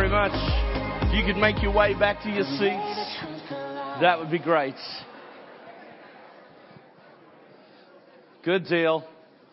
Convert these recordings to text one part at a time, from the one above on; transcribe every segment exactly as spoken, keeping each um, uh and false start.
very much. If you could make your way back to your seats, that would be great. Good deal.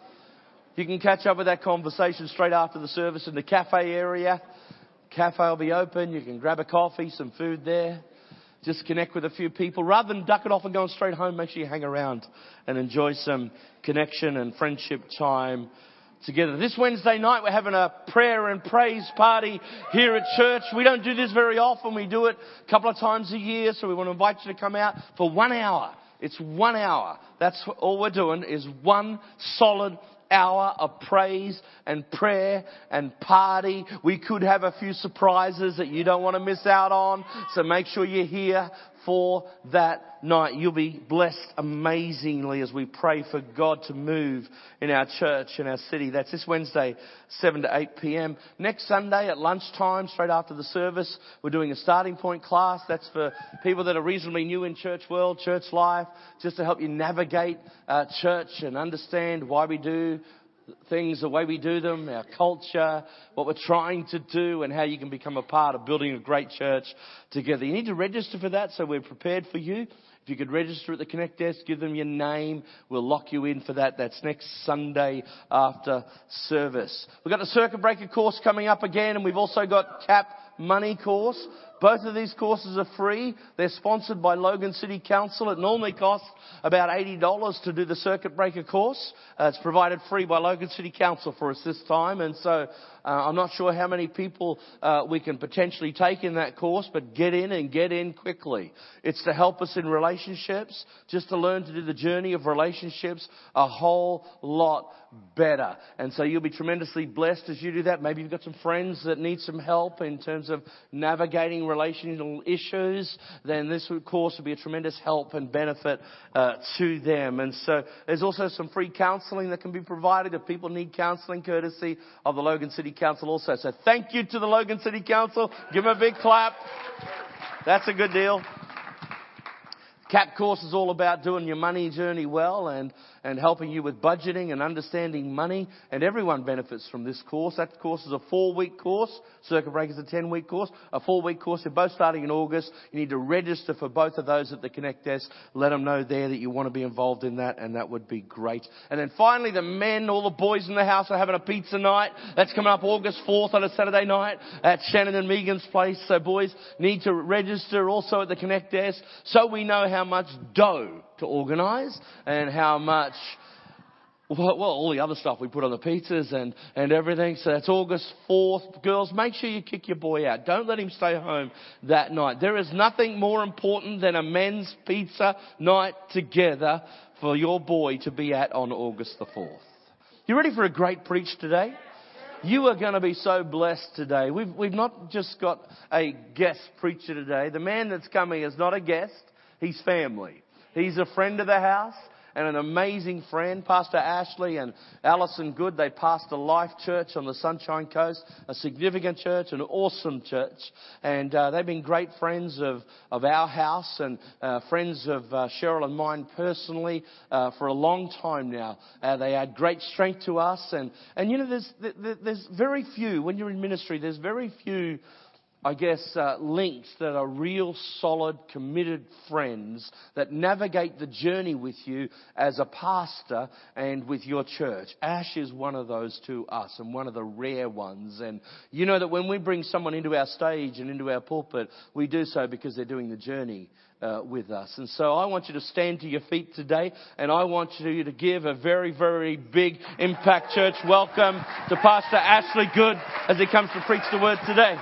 You can catch up with that conversation straight after the service in the cafe area. Cafe will be open. You can grab a coffee, some food there. Just connect with a few people. Rather than duck it off and going straight home, make sure you hang around and enjoy some connection and friendship time together. This Wednesday night, we're having a prayer and praise party here at church. We don't do this very often. We do it a couple of times a year, so we want to invite you to come out for one hour. It's one hour. That's all we're doing, is one solid hour of praise and prayer and party. We could have a few surprises that you don't want to miss out on, so make sure you're here for that night. You'll be blessed amazingly as we pray for God to move in our church, in our city. That's this Wednesday, seven to eight p.m. Next Sunday at lunchtime, straight after the service, we're doing a starting point class. That's for people that are reasonably new in church world, church life, just to help you navigate uh, church and understand why we do things the way we do them, our culture, what we're trying to do, and how you can become a part of building a great church together. You need to register for that, so we're prepared for you. If you could register at the Connect desk, give them your name. We'll lock you in for that. That's next Sunday after service. We've got the Circuit Breaker course coming up again, and we've also got Cap Money course. Both of these courses are free. They're sponsored by Logan City Council. It normally costs about eighty dollars to do the Circuit Breaker course. Uh, it's provided free by Logan City Council for us this time. And so uh, I'm not sure how many people uh, we can potentially take in that course, but get in and get in quickly. It's to help us in relationships, just to learn to do the journey of relationships a whole lot better. And so you'll be tremendously blessed as you do that. Maybe you've got some friends that need some help in terms of navigating relational issues. Then this course will be a tremendous help and benefit uh, to them. And so there's also some free counselling that can be provided if people need counselling, courtesy of the Logan City Council also. So thank you to the Logan City Council. Give them a big clap. That's a good deal. CAP course is all about doing your money journey well and, and helping you with budgeting and understanding money. And everyone benefits from this course. That course is a four-week course. Circuit Breaker is a ten-week course. A four-week course. They're both starting in August. You need to register for both of those at the Connect desk. Let them know there that you want to be involved in that, and that would be great. And then finally, the men, all the boys in the house are having a pizza night. That's coming up August fourth on a Saturday night at Shannon and Megan's place. So boys need to register also at the Connect desk so we know how how much dough to organise and how much, well, well, all the other stuff we put on the pizzas and, and everything. So that's August fourth. Girls, make sure you kick your boy out. Don't let him stay home that night. There is nothing more important than a men's pizza night together for your boy to be at on August the fourth. You ready for a great preach today? You are going to be so blessed today. We've, we've not just got a guest preacher today. The man that's coming is not a guest. He's family. He's a friend of the house and an amazing friend. Pastor Ashley and Alison Good, they pastor Life Church on the Sunshine Coast, a significant church, an awesome church. And uh, they've been great friends of, of our house and uh, friends of uh, Cheryl and mine personally uh, for a long time now. Uh, they add great strength to us. And, and you know, there's, there's very few, when you're in ministry, there's very few I guess, uh, links that are real solid, committed friends that navigate the journey with you as a pastor and with your church. Ash is one of those to us and one of the rare ones. And you know that when we bring someone into our stage and into our pulpit, we do so because they're doing the journey Uh, with us. And so I want you to stand to your feet today, and I want you to give a very, very big Impact Church welcome to Pastor Ashley Good as he comes to preach the word today.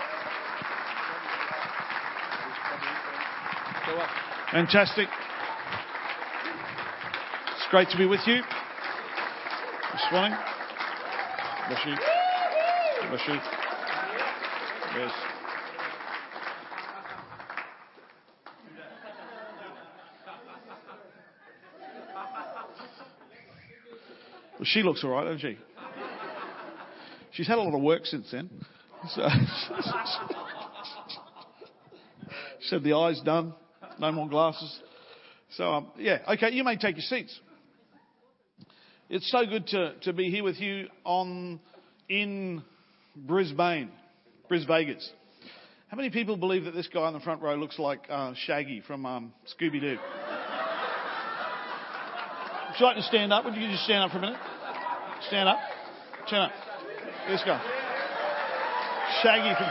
Fantastic. It's great to be with you this morning. Bless you. Bless you. Yes. Well, she looks all right, doesn't she? She's had a lot of work since then. So she said the eye's done. No more glasses. So, um, yeah. Okay, you may take your seats. It's so good to, to be here with you on in Brisbane. Bris Vegas. How many people believe that this guy in the front row looks like uh, Shaggy from um, Scooby-Doo? Would you like to stand up? Would you just stand up for a minute? Stand up. Stand up. This guy. Shaggy from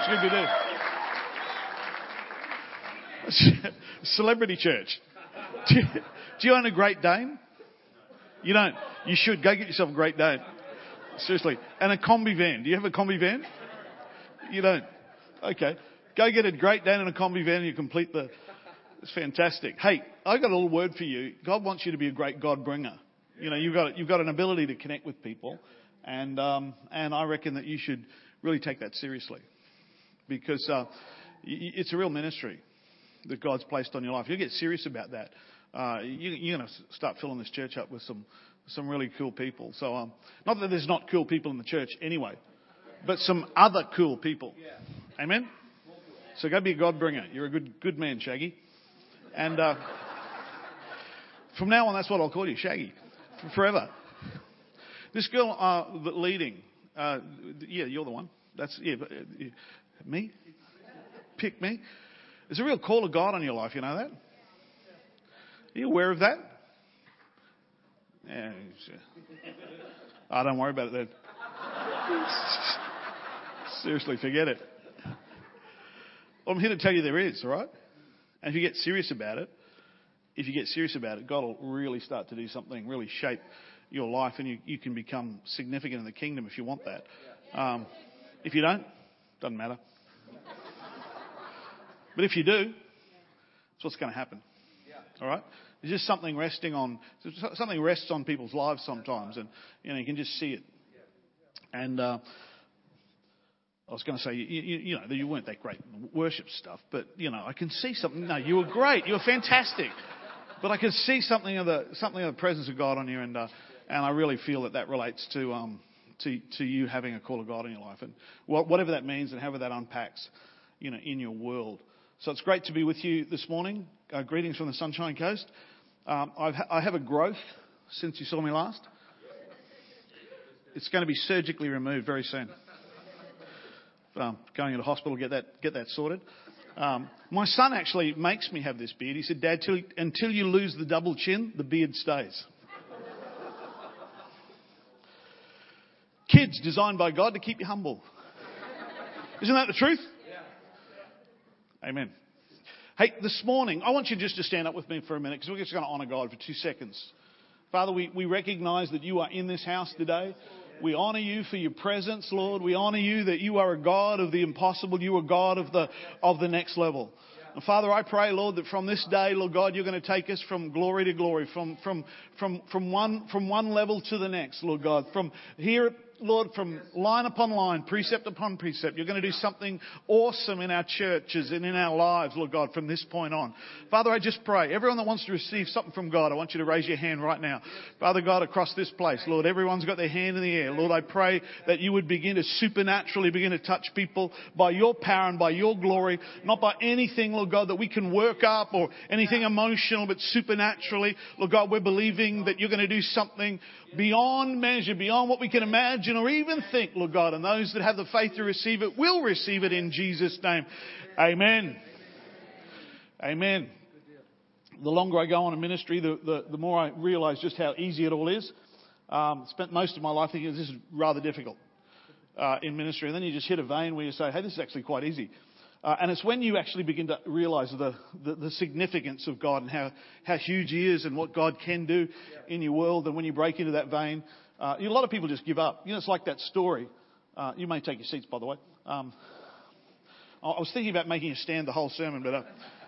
Scooby-Doo. Celebrity church. Do you, do you own a Great Dane? You don't. You should. Go get yourself a Great Dane. Seriously. And a combi van. Do you have a combi van? You don't. Okay. Go get a Great Dane and a combi van and you complete the... It's fantastic. Hey, I've got a little word for you. God wants you to be a great God bringer. You know, you've got, you've got an ability to connect with people. And, um, and I reckon that you should really take that seriously. Because, uh, it's a real ministry that God's placed on your life. You get serious about that. Uh, you, you're going to start filling this church up with some, some really cool people. So, um, not that there's not cool people in the church anyway, but some other cool people. Amen? So go be a God bringer. You're a good, good man, Shaggy. And, uh, from now on, that's what I'll call you, Shaggy. Forever. This girl, uh, leading, uh, yeah, you're the one. That's, yeah, but, uh, me? Pick me. There's a real call of God on your life, you know that? Are you aware of that? Yeah. Oh, don't worry about it then. Seriously, forget it. Well, I'm here to tell you there is, all right? And if you get serious about it, if you get serious about it, God will really start to do something, really shape your life, and you, you can become significant in the kingdom if you want that. Um, if you don't, doesn't matter. But if you do, that's what's going to happen. All right? There's just something resting on, something rests on people's lives sometimes, and you know you can just see it. And uh, I was going to say, you, you, you know, you weren't that great in the worship stuff, but you know, I can see something. No, you were great. You were fantastic. But I can see something of the something of the presence of God on you, and uh, and I really feel that that relates to um to to you having a call of God in your life, and whatever that means, and however that unpacks, you know, in your world. So it's great to be with you this morning. Uh, greetings from the Sunshine Coast. Um, I've ha- I have a growth since you saw me last. It's going to be surgically removed very soon. Um, going to the hospital, get that get that sorted. Um, my son actually makes me have this beard. He said, Dad, till, until you lose the double chin, the beard stays. Kids designed by God to keep you humble. Isn't that the truth? Yeah. Amen. Hey, this morning, I want you just to stand up with me for a minute because we're just going to honour God for two seconds. Father, we, we recognise that you are in this house today. We honour you for your presence, Lord. We honour you that you are a God of the impossible. You are God of the of the next level. And Father, I pray, Lord, that from this day, Lord God, you're going to take us from glory to glory, from from from from one from one level to the next, Lord God. From here, Lord, from line upon line, precept upon precept, you're going to do something awesome in our churches and in our lives, Lord God, from this point on. Father, I just pray, everyone that wants to receive something from God, I want you to raise your hand right now. Father God, across this place, Lord, everyone's got their hand in the air. Lord, I pray that you would begin to supernaturally begin to touch people by your power and by your glory, not by anything, Lord God, that we can work up or anything emotional, but supernaturally, Lord God, we're believing that you're going to do something beyond measure, beyond what we can imagine or even think, Lord God. And those that have the faith to receive it will receive it in Jesus' name. Amen. Amen. The longer I go on in ministry, the, the, the more I realise just how easy it all is. Um, spent most of my life thinking this is rather difficult uh, in ministry. And then you just hit a vein where you say, hey, this is actually quite easy. Uh, and it's when you actually begin to realise the, the, the significance of God and how, how huge He is and what God can do in your world. And when you break into that vein, uh, a lot of people just give up. You know, it's like that story. Uh, you may take your seats, by the way. Um, I was thinking about making a stand the whole sermon, but uh,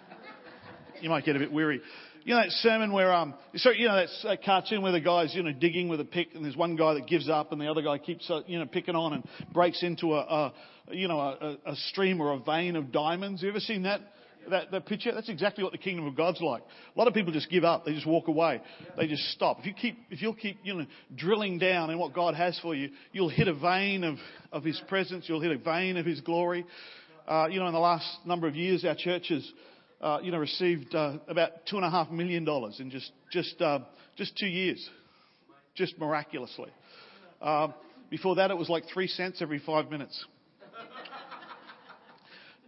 you might get a bit weary. You know that sermon where, um, sorry, you know that uh, cartoon where the guy's, you know, digging with a pick, and there's one guy that gives up, and the other guy keeps, uh, you know, picking on and breaks into a, a you know, a, a stream or a vein of diamonds. You ever seen that? That, that picture? That's exactly what the kingdom of God's like. A lot of people just give up. They just walk away. They just stop. If you keep, if you'll keep, you know, drilling down in what God has for you, you'll hit a vein of, of His presence. You'll hit a vein of His glory. Uh, you know, in the last number of years, our church has, uh, you know, received uh, about two and a half million dollars in just just uh, just two years, just miraculously. Uh, before that, it was like three cents every five minutes.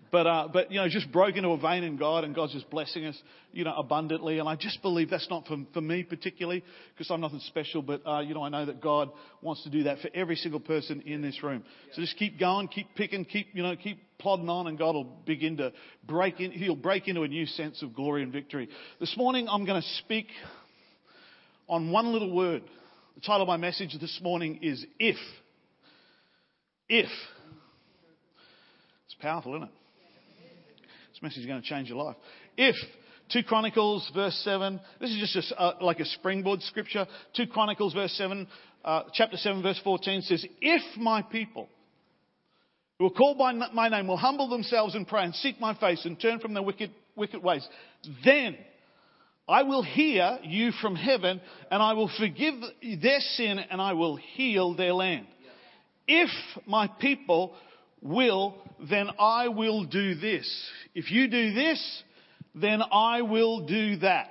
But, uh, but, you know, just broke into a vein in God, and God's just blessing us, you know, abundantly. And I just believe that's not for, for me particularly, because I'm nothing special. But, uh, you know, I know that God wants to do that for every single person in this room. So just keep going, keep picking, keep, you know, keep plodding on, and God will begin to break in. He'll break into a new sense of glory and victory. This morning, I'm going to speak on one little word. The title of my message this morning is If. If. It's powerful, isn't it? This message is going to change your life. If, two Chronicles verse seven, this is just a, uh, like a springboard scripture. two Chronicles verse seven, uh, chapter seven verse fourteen says, if my people who are called by my name will humble themselves and pray and seek my face and turn from their wicked, wicked ways, then I will hear you from heaven and I will forgive their sin and I will heal their land. If my people will, then I will do this. If you do this, then I will do that.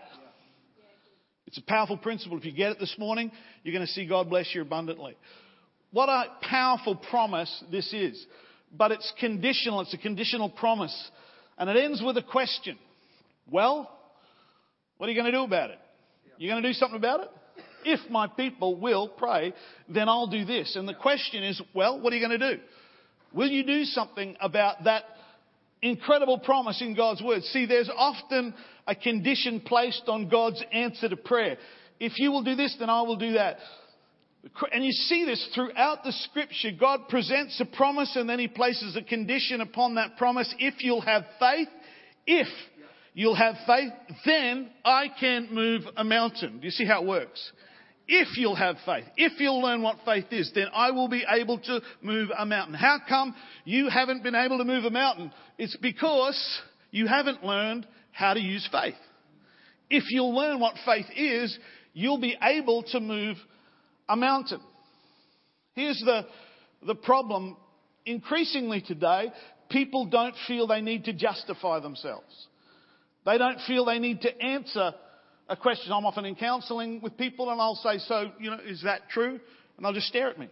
It's a powerful principle. If you get it this morning, you're going to see God bless you abundantly. What a powerful promise this is. But it's conditional. It's a conditional promise. And it ends with a question. Well, what are you going to do about it? You're going to do something about it? If my people will pray, then I'll do this. And the question is, well, what are you going to do? Will you do something about that incredible promise in God's word? See, there's often a condition placed on God's answer to prayer. If you will do this, then I will do that. And you see this throughout the scripture. God presents a promise and then he places a condition upon that promise. If you'll have faith, if you'll have faith, then I can move a mountain. Do you see how it works? If you'll have faith, if you'll learn what faith is, then I will be able to move a mountain. How come you haven't been able to move a mountain? It's because you haven't learned how to use faith. If you'll learn what faith is, you'll be able to move a mountain. Here's the, the problem. Increasingly today, people don't feel they need to justify themselves. They don't feel they need to answer a question. I'm often in counselling with people and I'll say, so, you know, is that true? And they'll just stare at me.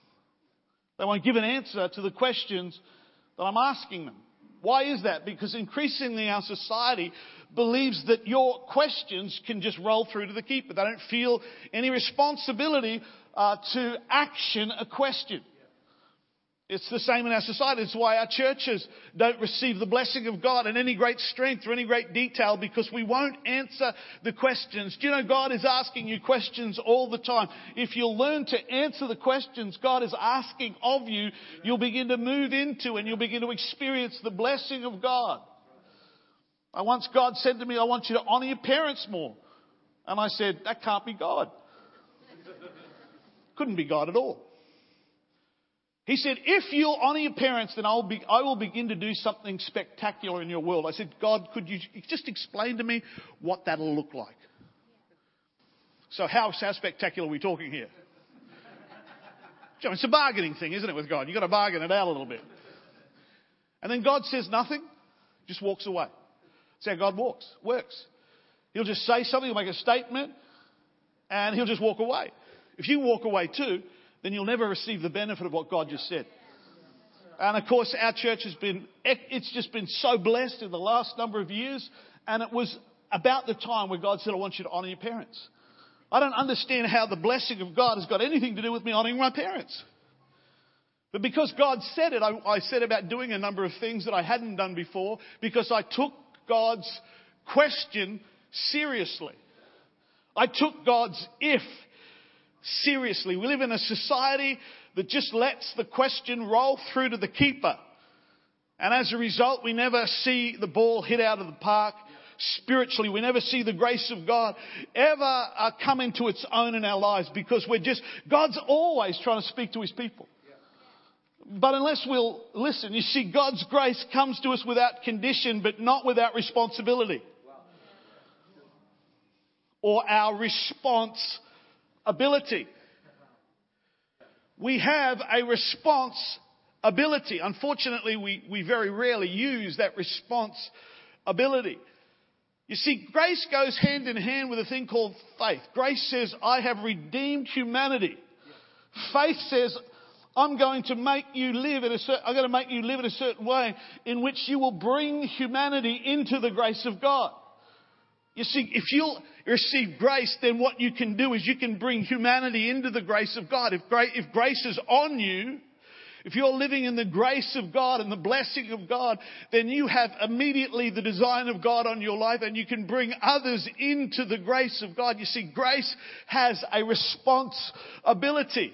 They won't give an answer to the questions that I'm asking them. Why is that? Because increasingly our society believes that your questions can just roll through to the keeper. They don't feel any responsibility uh, to action a question. It's the same in our society. It's why our churches don't receive the blessing of God in any great strength or any great detail, because we won't answer the questions. Do you know God is asking you questions all the time? If you'll learn to answer the questions God is asking of you, you'll begin to move into and you'll begin to experience the blessing of God. I once God said to me, I want you to honour your parents more. And I said, that can't be God. Couldn't be God at all. He said, if you'll honour your parents, then I'll be, I will begin to do something spectacular in your world. I said, God, could you just explain to me what that'll look like? So how, how spectacular are we talking here? It's a bargaining thing, isn't it, with God? You've got to bargain it out a little bit. And then God says nothing, just walks away. That's how God walks, works. He'll just say something, he'll make a statement, and he'll just walk away. If you walk away too, then you'll never receive the benefit of what God just said. And of course, our church has been, it's just been so blessed in the last number of years. And it was about the time where God said, I want you to honour your parents. I don't understand how the blessing of God has got anything to do with me honouring my parents. But because God said it, I, I said about doing a number of things that I hadn't done before, because I took God's question seriously. I took God's if seriously. We live in a society that just lets the question roll through to the keeper. And as a result, we never see the ball hit out of the park. Spiritually, we never see the grace of God ever uh, come into its own in our lives, because we're just, God's always trying to speak to his people. But unless we'll listen, you see, God's grace comes to us without condition, but not without responsibility. Or our response ability. We have a response ability. Unfortunately, we, we very rarely use that response ability. You see, grace goes hand in hand with a thing called faith. Grace says, I have redeemed humanity. Faith says, I'm going to make you live in a certain, I'm going to make you live in a certain way in which you will bring humanity into the grace of God. You see, if you'll receive grace, then what you can do is you can bring humanity into the grace of God. If grace, if grace is on you, if you're living in the grace of God and the blessing of God, then you have immediately the design of God on your life and you can bring others into the grace of God. You see, grace has a responsibility.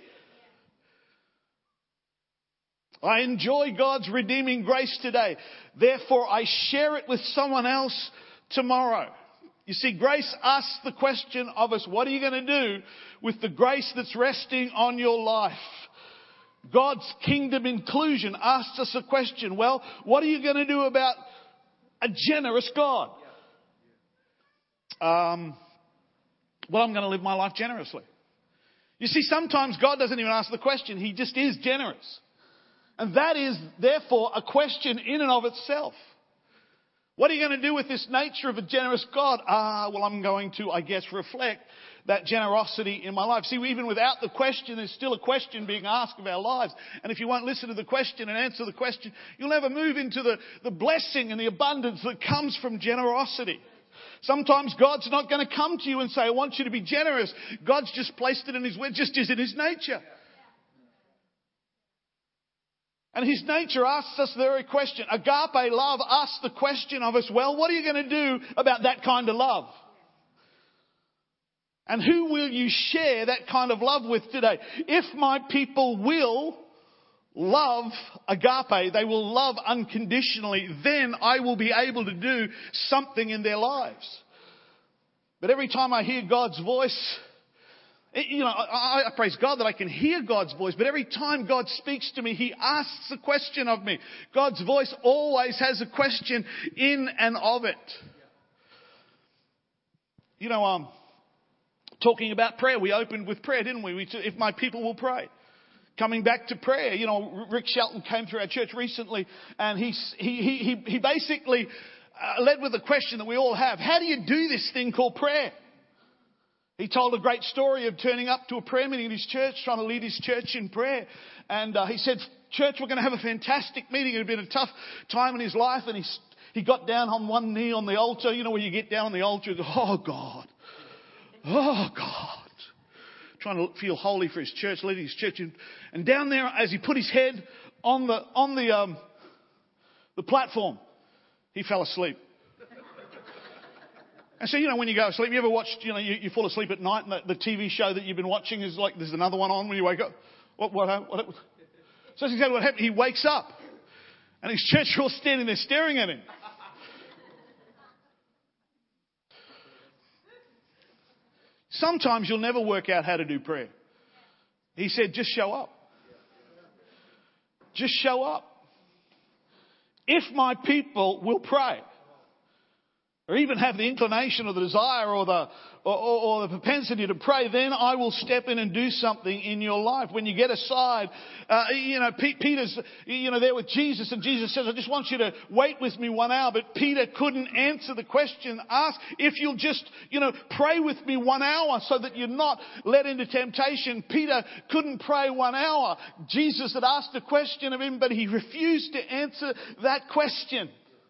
I enjoy God's redeeming grace today. Therefore, I share it with someone else tomorrow. You see, grace asks the question of us, what are you going to do with the grace that's resting on your life? God's kingdom inclusion asks us a question. Well, what are you going to do about a generous God? Um, well, I'm going to live my life generously. You see, sometimes God doesn't even ask the question. He just is generous. And that is, therefore, a question in and of itself. What are you going to do with this nature of a generous God? Ah, well, I'm going to, I guess, reflect that generosity in my life. See, even without the question, there's still a question being asked of our lives. And if you won't listen to the question and answer the question, you'll never move into the, the blessing and the abundance that comes from generosity. Sometimes God's not going to come to you and say, I want you to be generous. God's just placed it in His word, just is in His nature. And His nature asks us the very question. Agape love asks the question of us, well, what are you going to do about that kind of love? And who will you share that kind of love with today? If my people will love agape, they will love unconditionally, then I will be able to do something in their lives. But every time I hear God's voice, you know, I, I praise God that I can hear God's voice, but every time God speaks to me, He asks a question of me. God's voice always has a question in and of it. You know, um, talking about prayer, we opened with prayer, didn't we? we t- if my people will pray. Coming back to prayer, you know, Rick Shelton came through our church recently, and he he he he basically uh, led with a question that we all have: how do you do this thing called prayer? He told a great story of turning up to a prayer meeting in his church, trying to lead his church in prayer. And uh, he said, church, we're going to have a fantastic meeting. It had been a tough time in his life. And he, he got down on one knee on the altar. You know, where you get down on the altar and go, oh, God. Oh, God. Trying to feel holy for his church, leading his church. And, and down there, as he put his head on the, on the, um, the platform, he fell asleep. And so, you know, when you go to sleep, you ever watched, you know, you, you fall asleep at night and the, the T V show that you've been watching is like, there's another one on when you wake up. What, what, what, what? So that's exactly what happened. He wakes up and his church are all standing there staring at him. Sometimes you'll never work out how to do prayer. He said, just show up. Just show up. If my people will pray, or even have the inclination or the desire or the or, or, or the propensity to pray, then I will step in and do something in your life. When you get aside, uh, you know, P- Peter's, you know, there with Jesus, and Jesus says, I just want you to wait with me one hour. But Peter couldn't answer the question asked. If you'll just, you know, pray with me one hour so that you're not led into temptation. Peter couldn't pray one hour. Jesus had asked a question of him, but he refused to answer that question.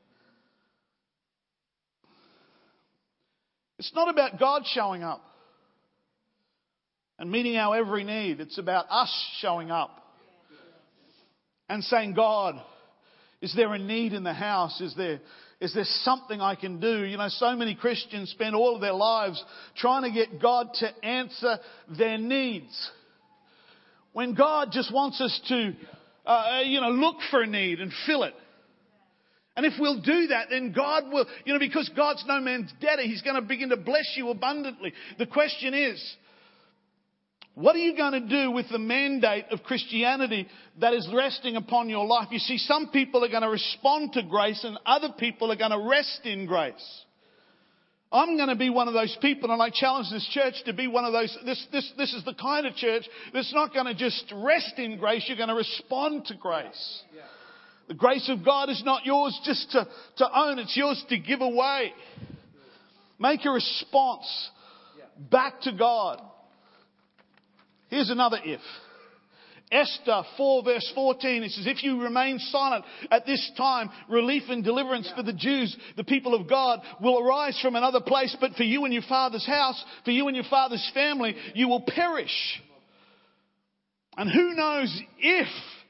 It's not about God showing up and meeting our every need. It's about us showing up and saying, God, is there a need in the house? Is there, is there something I can do? You know, so many Christians spend all of their lives trying to get God to answer their needs, when God just wants us to, uh, you know, look for a need and fill it. And if we'll do that, then God will, you know, because God's no man's debtor, He's going to begin to bless you abundantly. The question is, what are you going to do with the mandate of Christianity that is resting upon your life? You see, some people are going to respond to grace and other people are going to rest in grace. I'm going to be one of those people, and I challenge this church to be one of those. This, this, this is the kind of church that's not going to just rest in grace. You're going to respond to grace. Yeah. The grace of God is not yours just to, to own. It's yours to give away. Make a response back to God. Here's another if. Esther four verse fourteen, it says, if you remain silent at this time, relief and deliverance for the Jews, the people of God, will arise from another place. But for you and your father's house, for you and your father's family, you will perish. And who knows if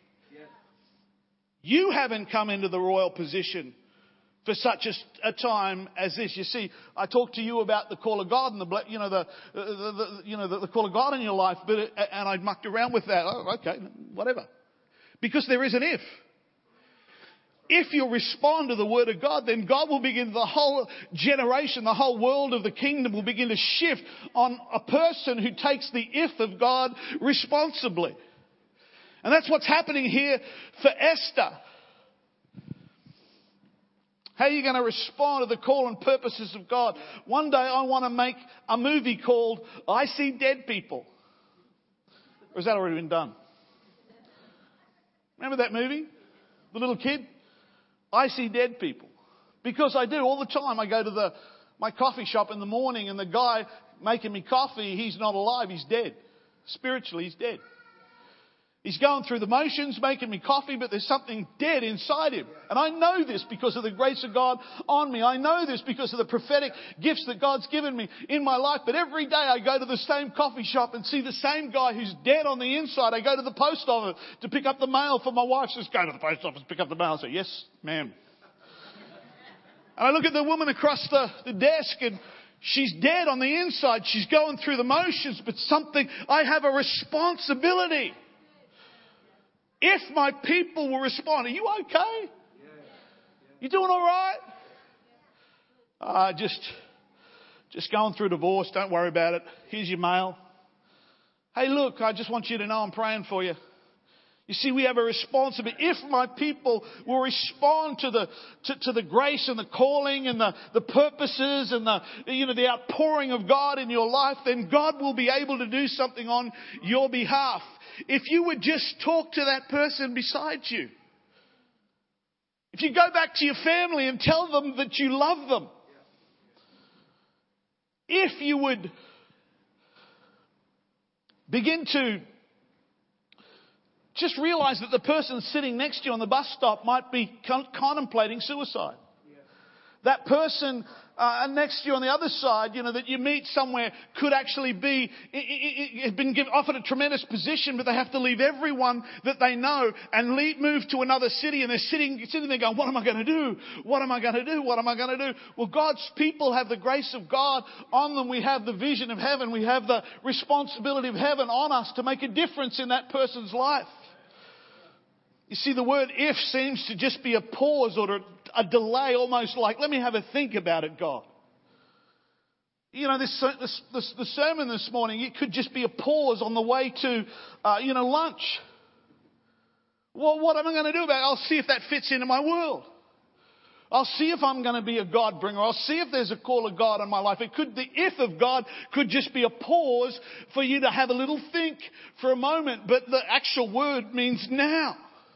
you haven't come into the royal position for such a, a time as this. You see, I talked to you about the call of God and the, you know, the, the, the you know, the, the call of God in your life, but it, and I mucked around with that. Oh, okay, whatever. Because there is an if. If you respond to the word of God, then God will begin, the whole generation, the whole world of the kingdom will begin to shift on a person who takes the if of God responsibly. And that's what's happening here for Esther. How are you going to respond to the call and purposes of God? One day I want to make a movie called I See Dead People. Or has that already been done? Remember that movie? The little kid? I See Dead People. Because I do all the time. I go to the my coffee shop in the morning and the guy making me coffee, he's not alive, he's dead. Spiritually, he's dead. He's going through the motions, making me coffee, but there's something dead inside him. And I know this because of the grace of God on me. I know this because of the prophetic gifts that God's given me in my life. But every day I go to the same coffee shop and see the same guy who's dead on the inside. I go to the post office to pick up the mail for my wife. She says, go to the post office, pick up the mail. I say, yes, ma'am. And I look at the woman across the, the desk and she's dead on the inside. She's going through the motions, but something, I have a responsibility. If my people will respond, are you okay? You doing all right? Uh, just, just going through divorce. Don't worry about it. Here's your mail. Hey, look, I just want you to know I'm praying for you. You see, we have a responsibility. If my people will respond to the to, to the grace and the calling and the, the purposes and the you know the outpouring of God in your life, then God will be able to do something on your behalf. If you would just talk to that person beside you. If you go back to your family and tell them that you love them. If you would begin to just realize that the person sitting next to you on the bus stop might be con- contemplating suicide. That person uh, next to you on the other side, you know, that you meet somewhere could actually be, it, it, it, been given, offered a tremendous position, but they have to leave everyone that they know and leave, move to another city. And they're sitting, sitting there going, what am I going to do? What am I going to do? What am I going to do? Well, God's people have the grace of God on them. We have the vision of heaven. We have the responsibility of heaven on us to make a difference in that person's life. You see, the word if seems to just be a pause or a delay, almost like, let me have a think about it, God. You know, this, this, this the sermon this morning, it could just be a pause on the way to, uh, you know, lunch. Well, what am I going to do about it? I'll see if that fits into my world. I'll see if I'm going to be a God bringer. I'll see if there's a call of God in my life. It could, the if of God could just be a pause for you to have a little think for a moment, but the actual word means now.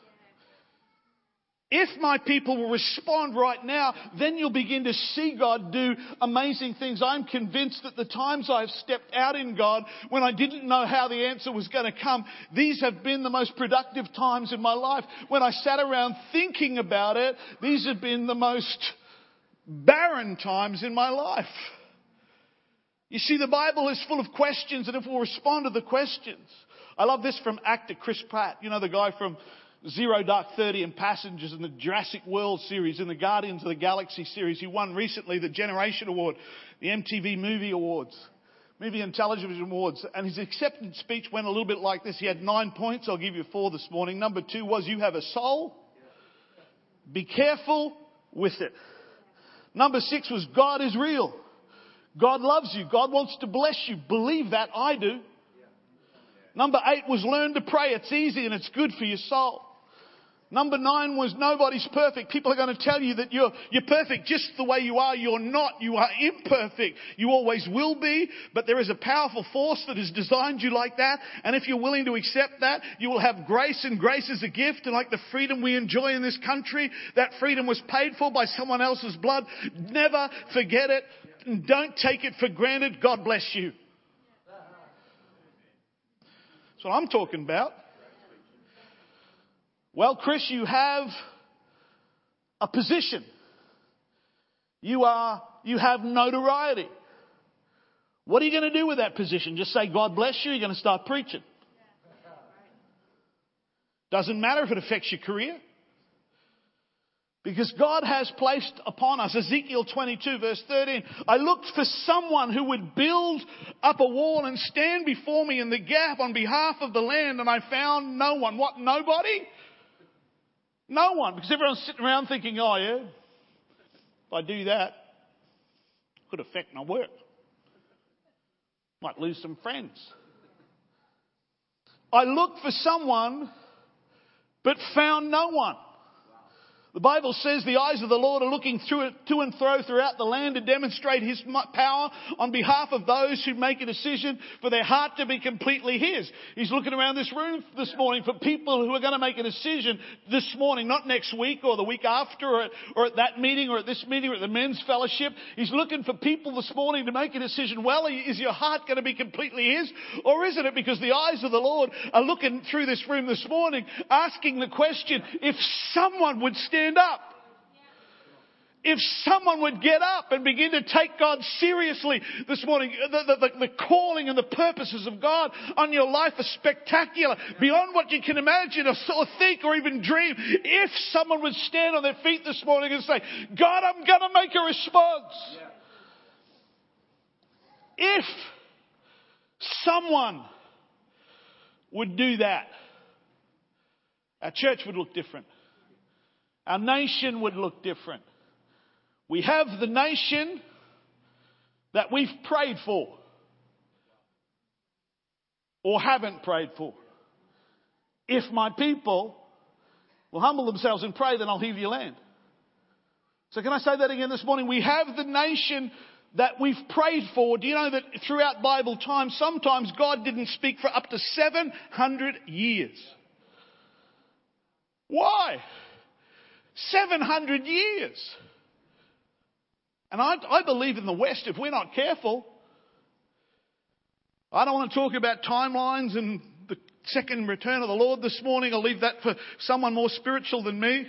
If my people will respond right now, then you'll begin to see God do amazing things. I'm convinced that the times I've stepped out in God when I didn't know how the answer was going to come, these have been the most productive times in my life. When I sat around thinking about it, these have been the most barren times in my life. You see, the Bible is full of questions, and if we'll respond to the questions. I love this from actor Chris Pratt, you know, the guy from Zero Dark Thirty and Passengers in the Jurassic World series, in the Guardians of the Galaxy series. He won recently the Generation Award, the M T V Movie Awards, Movie and Television Awards. And his acceptance speech went a little bit like this. He had nine points. I'll give you four this morning. Number two was, you have a soul. Be careful with it. Number six was, God is real. God loves you. God wants to bless you. Believe that. I do. Number eight was, learn to pray. It's easy and it's good for your soul. Number nine was, nobody's perfect. People are going to tell you that you're, you're perfect just the way you are. You're not. You are imperfect. You always will be. But there is a powerful force that has designed you like that. And if you're willing to accept that, you will have grace, and grace is a gift. And like the freedom we enjoy in this country, that freedom was paid for by someone else's blood. Never forget it. Don't take it for granted. God bless you. That's what I'm talking about. Well, Chris, you have a position. You are, you have notoriety. What are you going to do with that position? Just say, God bless you, you're going to start preaching. Doesn't matter if it affects your career. Because God has placed upon us, Ezekiel twenty-two verse thirteen, I looked for someone who would build up a wall and stand before me in the gap on behalf of the land, and I found no one. What, nobody? No one. Because everyone's sitting around thinking, oh yeah, if I do that, it could affect my work. Might lose some friends. I looked for someone, but found no one. The Bible says the eyes of the Lord are looking through it, to and fro throughout the land to demonstrate His power on behalf of those who make a decision for their heart to be completely His. He's looking around this room this morning for people who are going to make a decision this morning, not next week or the week after or at, or at that meeting or at this meeting or at the men's fellowship. He's looking for people this morning to make a decision. Well, is your heart going to be completely His, or isn't it? Because the eyes of the Lord are looking through this room this morning, asking the question, if someone would stand up. If someone would get up and begin to take God seriously this morning, the, the, the, the calling and the purposes of God on your life are spectacular, beyond what you can imagine or, or think or even dream. If someone would stand on their feet this morning and say, God, I'm going to make a response. If someone would do that, our church would look different. Our nation would look different. We have the nation that we've prayed for or haven't prayed for. If my people will humble themselves and pray, then I'll heal your land. So can I say that again this morning? We have the nation that we've prayed for. Do you know that throughout Bible time, sometimes God didn't speak for up to seven hundred years? Why? seven hundred years. And I, I believe in the West, if we're not careful, I don't want to talk about timelines and the second return of the Lord this morning. I'll leave that for someone more spiritual than me.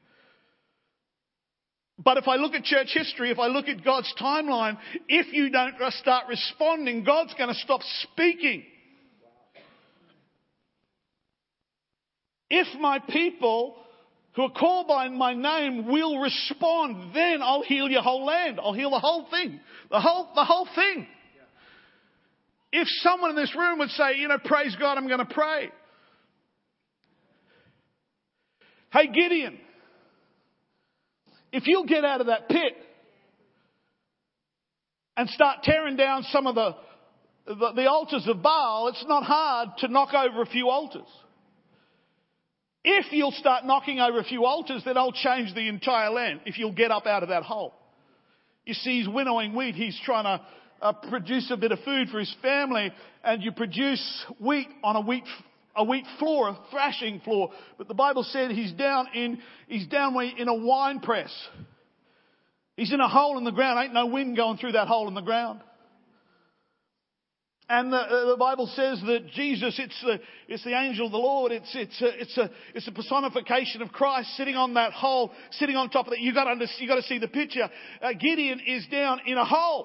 But if I look at church history, if I look at God's timeline, if you don't start responding, God's going to stop speaking. If my people who are called by my name will respond, then I'll heal your whole land. I'll heal the whole thing. The whole, the whole thing. If someone in this room would say, you know, praise God, I'm going to pray. Hey, Gideon, if you'll get out of that pit and start tearing down some of the, the, the altars of Baal, it's not hard to knock over a few altars. If you'll start knocking over a few altars, then I'll change the entire land, if you'll get up out of that hole. You see, he's winnowing wheat. He's trying to uh, produce a bit of food for his family, and you produce wheat on a wheat a wheat floor, a thrashing floor. But the Bible said he's down in he's down in a wine press. He's in a hole in the ground. Ain't no wind going through that hole in the ground. And the, the Bible says that Jesus, it's the, it's the angel of the Lord. It's, it's, a, it's, a, it's a personification of Christ sitting on that hole, sitting on top of that. You've got to, under, you've got to see the picture. Uh, Gideon is down in a hole.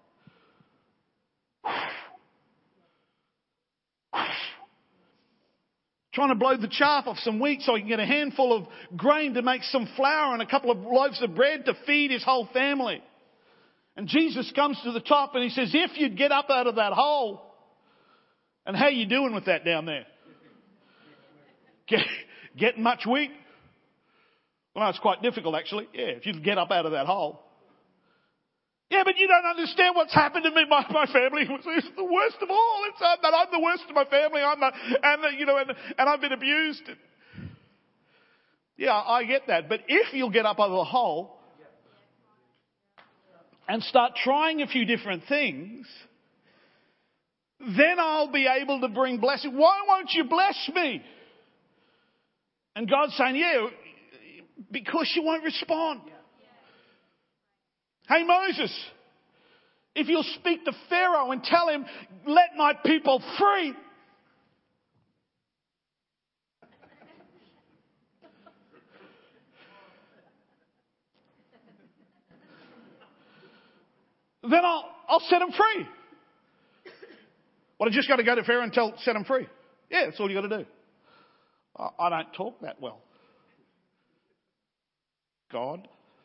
Trying to blow the chaff off some wheat so he can get a handful of grain to make some flour and a couple of loaves of bread to feed his whole family. And Jesus comes to the top and he says, if you'd get up out of that hole, and how you doing with that down there? Get, getting much wheat? Well, no, it's quite difficult actually. Yeah, if you'd get up out of that hole. Yeah, but you don't understand what's happened to me. My, my family was it's the worst of all. It's uh, that I'm the worst of my family. I'm the, and the, you know, and, and I've been abused. Yeah, I get that. But if you'll get up out of the hole and start trying a few different things, then I'll be able to bring blessing. Why won't you bless me? And God's saying, yeah, because you won't respond. Hey, Moses, if you'll speak to Pharaoh and tell him, let my people free. then I'll, I'll set them free. Well, I just got to go to Pharaoh and tell, set them free. Yeah, that's all you got to do. I, I don't talk that well. God.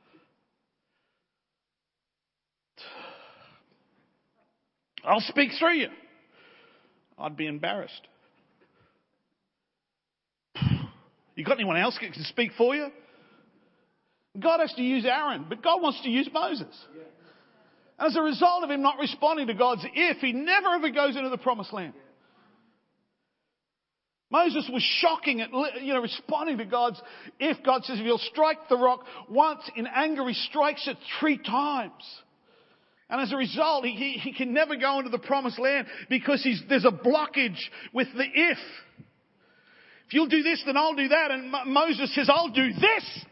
I'll speak through you. I'd be embarrassed. You got anyone else that can speak for you? God has to use Aaron, but God wants to use Moses. As a result of him not responding to God's if, he never ever goes into the promised land. Moses was shocking at, you know, responding to God's if. God says if you'll strike the rock once in anger, he strikes it three times. And as a result, he, he, he can never go into the promised land because he's, there's a blockage with the if. If you'll do this, then I'll do that. And Mo- Moses says, I'll do this.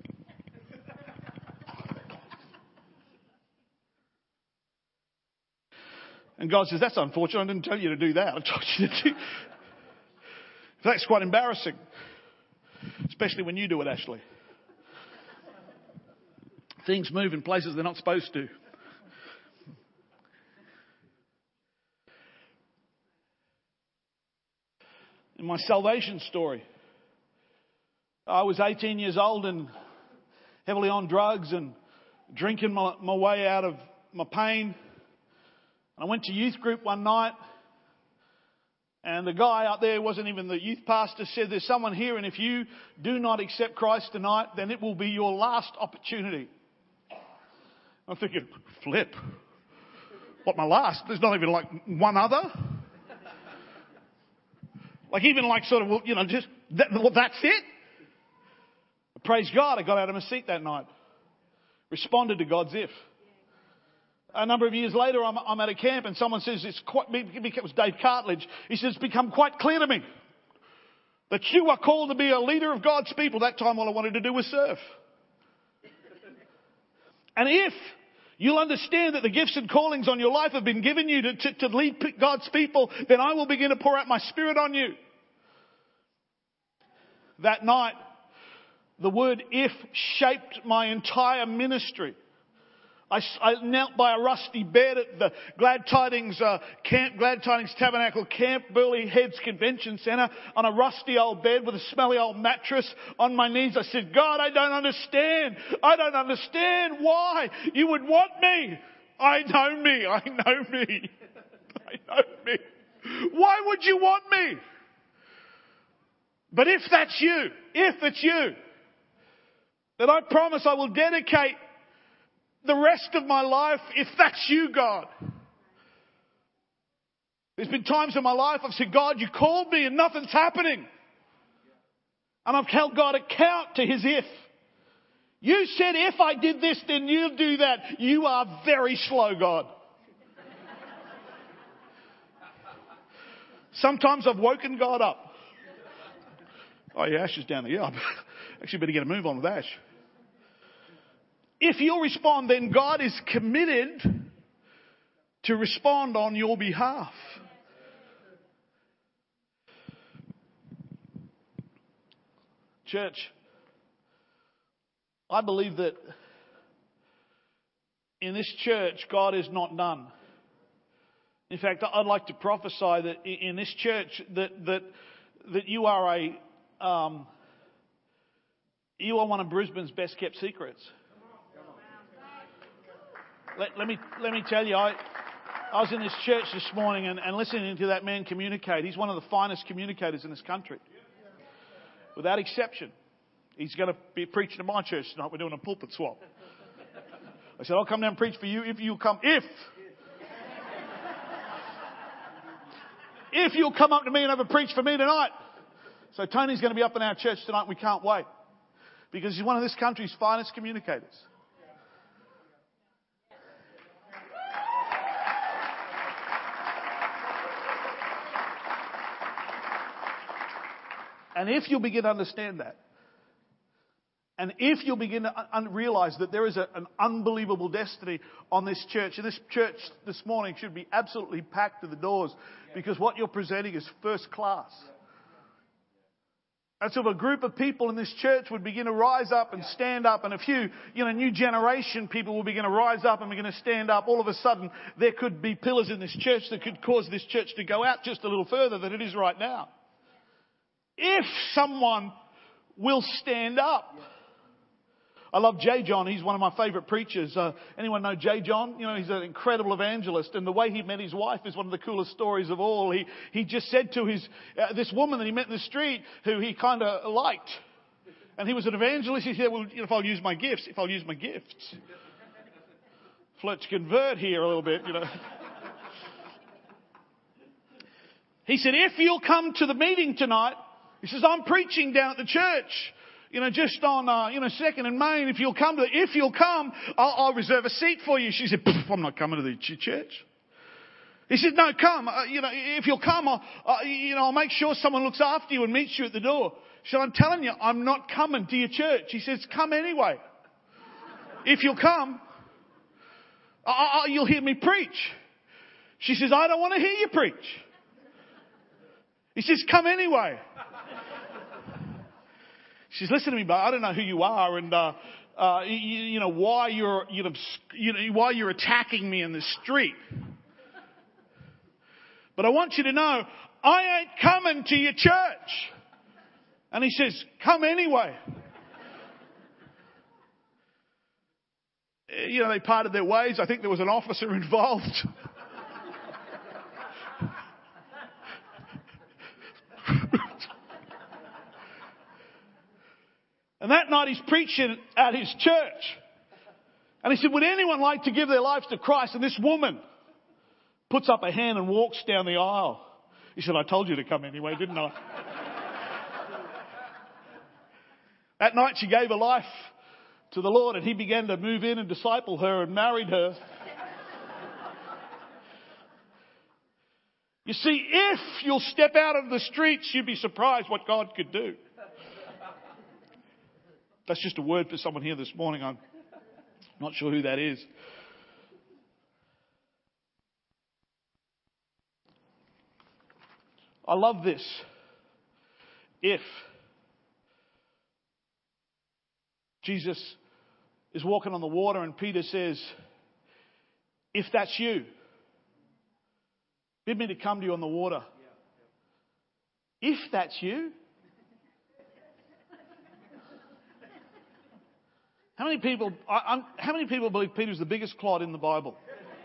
And God says, that's unfortunate. I didn't tell you to do that. I told you to do. That's quite embarrassing. Especially when you do it, Ashley. Things move in places they're not supposed to. In my salvation story, I was eighteen years old and heavily on drugs and drinking my, my way out of my pain. I went to youth group one night, and the guy out there wasn't even the youth pastor, said there's someone here, and if you do not accept Christ tonight, then it will be your last opportunity. I'm thinking, flip. What, my last? There's not even like one other? Like even like sort of, well, you know, just, that, well, that's it? Praise God, I got out of my seat that night. Responded to God's if. A number of years later, I'm, I'm at a camp and someone says, it's quite, it was Dave Cartledge. He says, it's become quite clear to me that you are called to be a leader of God's people. That time all I wanted to do was serve. And if you'll understand that the gifts and callings on your life have been given you to, to, to lead God's people, then I will begin to pour out my Spirit on you. That night, the word if shaped my entire ministry. I, I knelt by a rusty bed at the Glad Tidings uh, Camp, Glad Tidings Tabernacle Camp, Burleigh Heads Convention Centre, on a rusty old bed with a smelly old mattress on my knees. I said, God, I don't understand. I don't understand why you would want me. I know me. I know me. I know me. Why would you want me? But if that's you, if it's you, then I promise I will dedicate the rest of my life, if that's you, God. There's been times in my life I've said, God, you called me and nothing's happening. And I've held God account to his if. You said if I did this, then you'll do that. You are very slow, God. Sometimes I've woken God up. Oh yeah, Ash is down there. Yeah, I actually better get a move on with Ash. If you'll respond, then God is committed to respond on your behalf. Church, I believe that in this church, God is not done. In fact, I'd like to prophesy that in this church that that that you are a um, you are one of Brisbane's best kept secrets. Let, let me let me tell you, I, I was in this church this morning and, and listening to that man communicate. He's one of the finest communicators in this country, without exception. He's going to be preaching to my church tonight. We're doing a pulpit swap. I said, I'll come down and preach for you if you come. If if you'll come up to me and have a preach for me tonight. So Tony's going to be up in our church tonight. We can't wait because he's one of this country's finest communicators. And if you'll begin to understand that, and if you'll begin to un- realize that there is a, an unbelievable destiny on this church, and this church this morning should be absolutely packed to the doors because what you're presenting is first class. And so a group of people in this church would begin to rise up and stand up, and a few, you know, new generation people will begin to rise up and begin to stand up. All of a sudden, there could be pillars in this church that could cause this church to go out just a little further than it is right now. If someone will stand up. I love J. John. He's one of my favourite preachers. Uh, anyone know J. John? You know, he's an incredible evangelist. And the way he met his wife is one of the coolest stories of all. He he just said to his uh, this woman that he met in the street, who he kind of liked, and he was an evangelist. He said, "Well, you know, if I'll use my gifts, if I'll use my gifts, flirt to convert here a little bit, you know." He said, "If you'll come to the meeting tonight," he says, "I'm preaching down at the church. You know, just on, uh, you know, Second and Main. If you'll come to, if you'll come, I'll, I'll reserve a seat for you." She said, "I'm not coming to the ch- church." He said, "No, come. Uh, you know, if you'll come, I'll, uh, you know, I'll make sure someone looks after you and meets you at the door." She said, "I'm telling you, I'm not coming to your church." He says, "Come anyway. If you'll come, I, I, you'll hear me preach." She says, "I don't want to hear you preach." He says, "Come anyway." She says, "Listen to me, but I don't know who you are, and uh, uh, you, you know why you're you know, you know why you're attacking me in the street. But I want you to know, I ain't coming to your church." And he says, "Come anyway." You know, they parted their ways. I think there was an officer involved. And that night he's preaching at his church. And he said, "Would anyone like to give their lives to Christ?" And this woman puts up a hand and walks down the aisle. He said, "I told you to come anyway, didn't I?" That night she gave her life to the Lord, and he began to move in and disciple her and married her. You see, if you'll step out of the streets, you'd be surprised what God could do. That's just a word for someone here this morning. I'm not sure who that is. I love this. If Jesus is walking on the water and Peter says, "If that's you, bid me to come to you on the water." If that's you? How many people? I, I'm, how many people believe Peter's the biggest clod in the Bible?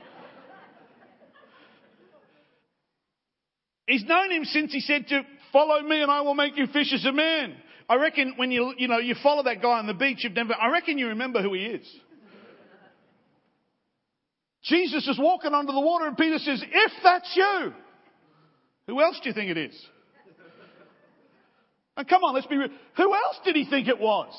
He's known him since he said to follow me, and I will make you fishers of men. I reckon when you you know you follow that guy on the beach, you've never. I reckon you remember who he is. Jesus is walking under the water, and Peter says, "If that's you, who else do you think it is?" And come on, let's be real. Who else did he think it was?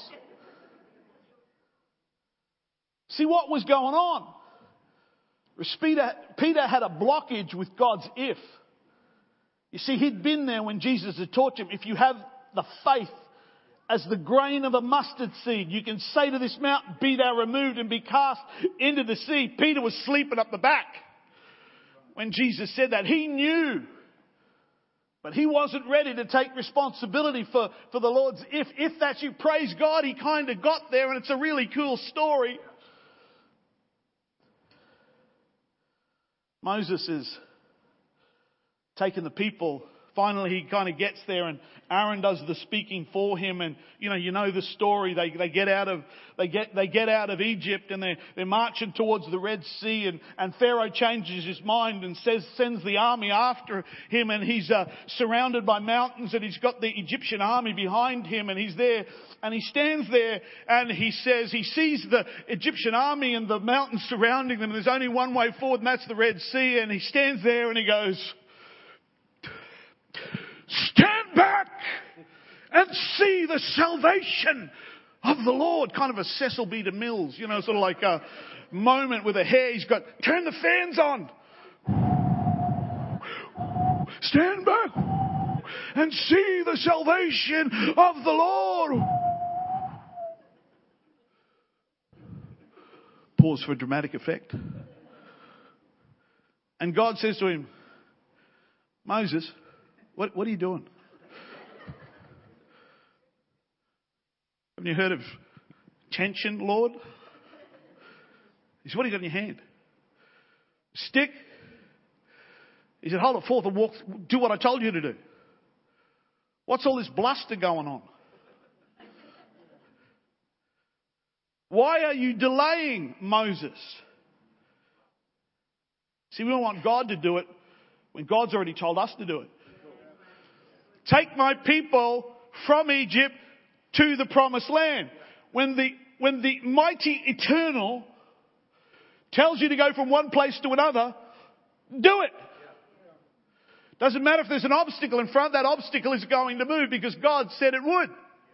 See what was going on. Peter, Peter had a blockage with God's if. You see, he'd been there when Jesus had taught him, if you have the faith as the grain of a mustard seed, you can say to this mountain, "Be thou removed and be cast into the sea." Peter was sleeping up the back when Jesus said that. He knew, but he wasn't ready to take responsibility for, for the Lord's if. If that's you, praise God, he kind of got there, and it's a really cool story. Moses is taking the people. Finally, he kind of gets there, and Aaron does the speaking for him. And you know, you know the story. They they get out of they get they get out of Egypt, and they they're marching towards the Red Sea. And, and Pharaoh changes his mind and says sends the army after him, and he's uh, surrounded by mountains, and he's got the Egyptian army behind him, and he's there, and he stands there, and he says he sees the Egyptian army and the mountains surrounding them. And there's only one way forward, and that's the Red Sea. And he stands there and he goes, "Stand back and see the salvation of the Lord." Kind of a Cecil B. DeMille, you know, sort of like a moment with a hair. He's got, "Turn the fans on. Stand back and see the salvation of the Lord." Pause for dramatic effect. And God says to him, "Moses, What, what are you doing?" Haven't you heard of tension, Lord? He said, what do you got in your hand? Stick? He said, hold it forth and walk, do what I told you to do. What's all this bluster going on? Why are you delaying, Moses? See, we don't want God to do it when God's already told us to do it. Take my people from Egypt to the promised land. When the, when the mighty eternal tells you to go from one place to another, do it. Doesn't matter if there's an obstacle in front, that obstacle is going to move because God said it would.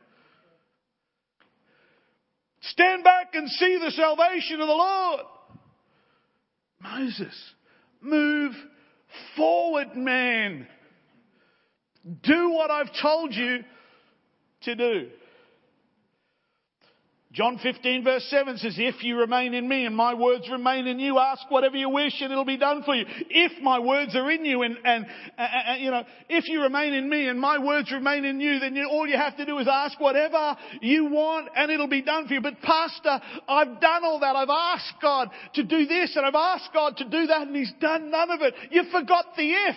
Stand back and see the salvation of the Lord. Moses, move forward, man. Do what I've told you to do. John fifteen verse seven says, if you remain in me and my words remain in you, ask whatever you wish and it'll be done for you. If my words are in you and, and, and you know, if you remain in me and my words remain in you, then you, all you have to do is ask whatever you want and it'll be done for you. But Pastor, I've done all that. I've asked God to do this and I've asked God to do that and He's done none of it. You forgot the if.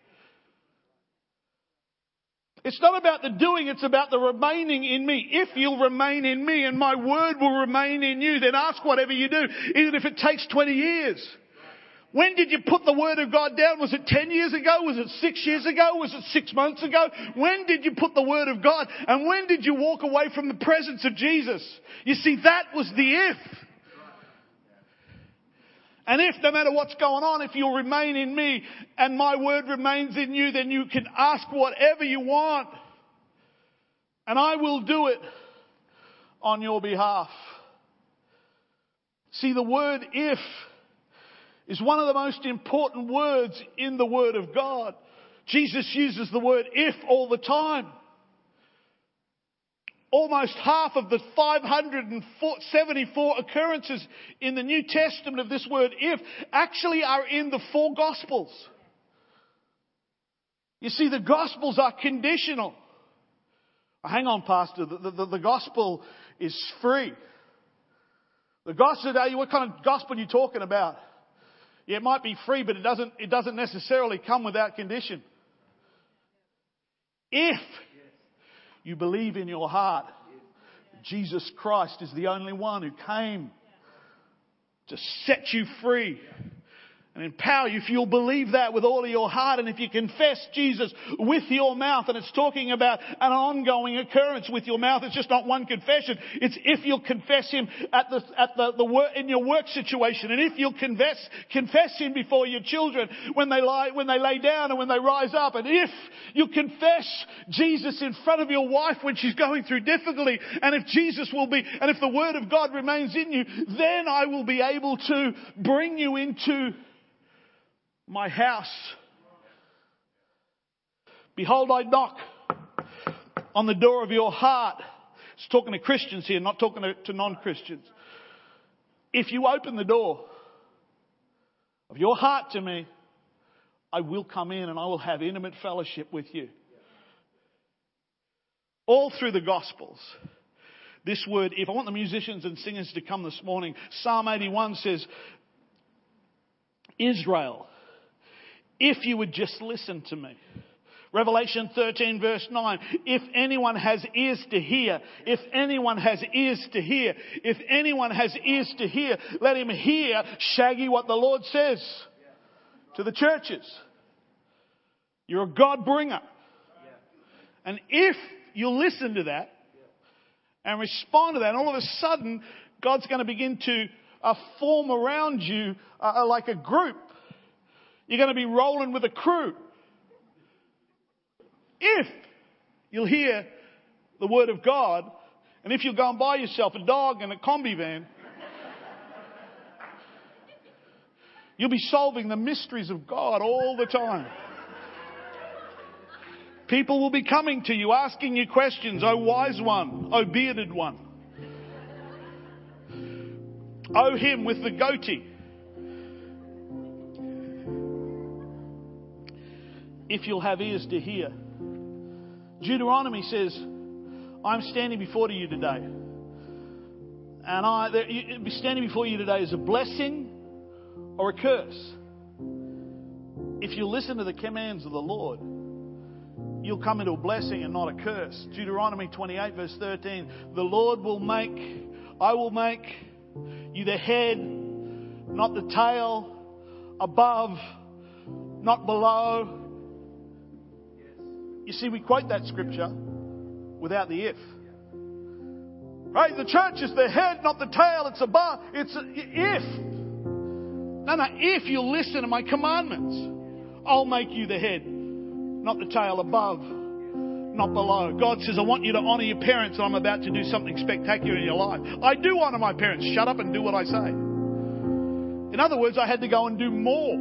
It's not about the doing, it's about the remaining in me. If you'll remain in me and my word will remain in you, then ask whatever you do, even if it takes twenty years. When did you put the word of God down? Was it ten years ago? Was it six years ago? Was it six months ago? When did you put the word of God? And when did you walk away from the presence of Jesus? You see, that was the if. And if, no matter what's going on, if you'll remain in me and my word remains in you, then you can ask whatever you want. And I will do it on your behalf. See, the word if is one of the most important words in the Word of God. Jesus uses the word if all the time. Almost half of the five hundred seventy-four occurrences in the New Testament of this word if actually are in the four Gospels. You see, the Gospels are conditional. Hang on, Pastor, the, the, the Gospel is free. The Gospel, what kind of Gospel are you talking about? Yeah, it might be free, but it doesn't, it doesn't necessarily come without condition. If you believe in your heart Jesus Christ is the only one who came to set you free and empower you. If you'll believe that with all of your heart, and if you confess Jesus with your mouth, and it's talking about an ongoing occurrence with your mouth. It's just not one confession. It's if you'll confess Him at the at the, the work in your work situation, and if you'll confess confess Him before your children when they lie when they lay down and when they rise up, and if you confess Jesus in front of your wife when she's going through difficulty, and if Jesus will be, and if the Word of God remains in you, then I will be able to bring you into my house. Behold, I knock on the door of your heart. It's talking to Christians here, not talking to, to non-Christians. If you open the door of your heart to me, I will come in and I will have intimate fellowship with you. All through the Gospels, this word, if I want the musicians and singers to come this morning, Psalm eighty-one says, Israel, if you would just listen to me. Revelation thirteen verse nine. If anyone has ears to hear, if anyone has ears to hear, if anyone has ears to hear, let him hear, Shaggy, what the Lord says to the churches. You're a God bringer. And if you listen to that and respond to that, and all of a sudden God's going to begin to uh, form around you uh, like a group. You're going to be rolling with a crew. If you'll hear the word of God, and if you'll go and buy yourself a dog and a combi van, you'll be solving the mysteries of God all the time. People will be coming to you, asking you questions. Oh, wise one. Oh, bearded one. Oh, him with the goatee. If you'll have ears to hear. Deuteronomy says, I'm standing before you today. And I, there, standing before you today is a blessing or a curse. If you listen to the commands of the Lord, you'll come into a blessing and not a curse. Deuteronomy twenty-eight verse thirteen. The Lord will make, I will make you the head, not the tail, above, not below. You see, we quote that scripture without the if. Right? The church is the head, not the tail. It's above. It's a, if. No, no. If you listen to my commandments, I'll make you the head, not the tail, above, not below. God says, I want you to honour your parents, and I'm about to do something spectacular in your life. I do honour my parents. Shut up and do what I say. In other words, I had to go and do more.